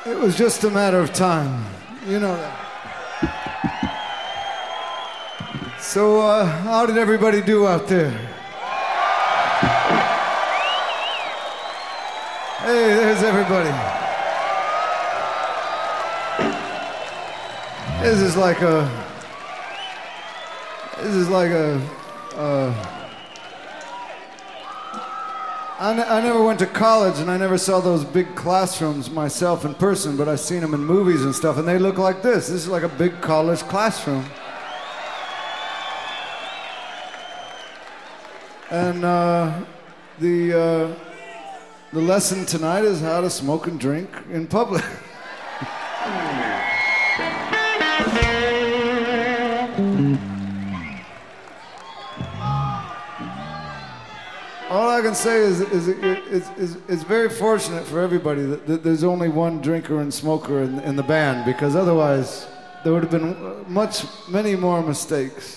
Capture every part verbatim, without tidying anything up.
It was just a matter of time. You know that. So, uh, how did everybody do out there? Hey, there's everybody. This is like a... This is like a... Uh, I, n- I never went to college and I never saw those big classrooms myself in person, but I've seen them in movies and stuff, and they look like this. This is like a big college classroom. And uh, the uh, the lesson tonight is how to smoke and drink in public. All I can say is, is, is, is it's very fortunate for everybody that, that there's only one drinker and smoker in, in the band, because otherwise there would have been much, many more mistakes.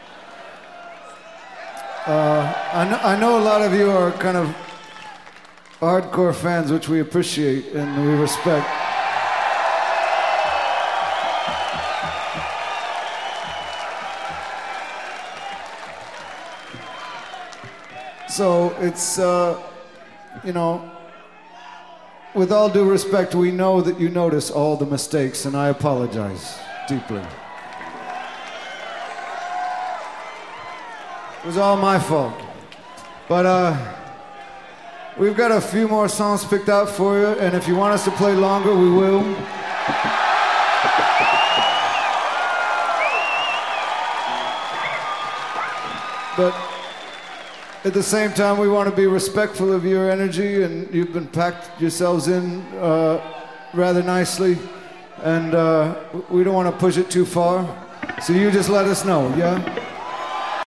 Uh, I, know, I know a lot of you are kind of hardcore fans, which we appreciate and we respect. So it's, uh, you know, with all due respect, we know that you notice all the mistakes, and I apologize deeply. It was all my fault. But uh, we've got a few more songs picked out for you, and if you want us to play longer, we will. But at the same time, we want to be respectful of your energy, and you've been packed yourselves in uh, rather nicely, and uh, we don't want to push it too far. So you just let us know, yeah?